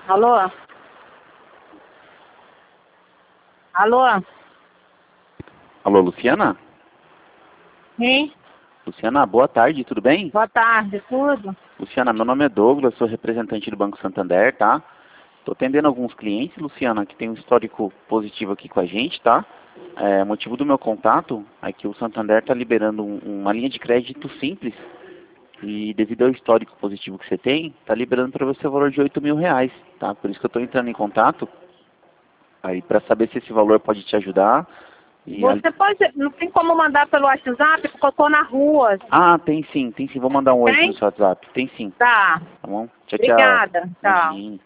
Alô? Alô? Alô, Luciana? Sim? Luciana, boa tarde, tudo bem? Boa tarde, tudo? Luciana, meu nome é Douglas, sou representante do Banco Santander, tá? Estou atendendo alguns clientes, Luciana, que tem um histórico positivo aqui com a gente, tá? O motivo do meu contato é que o Santander está liberando uma linha de crédito simples e devido ao histórico positivo que você tem, está liberando para você o valor de R$ 8.000, tá? Por isso que eu estou entrando em contato aí para saber se esse valor pode te ajudar. Você pode, não tem como mandar pelo WhatsApp, porque eu tô na rua. Ah, tem sim. Vou mandar um oi aqui no Tem? seu WhatsApp. Tem sim. Tá. Tá bom? Tchau, tchau. Obrigada. Tchau. Imagina.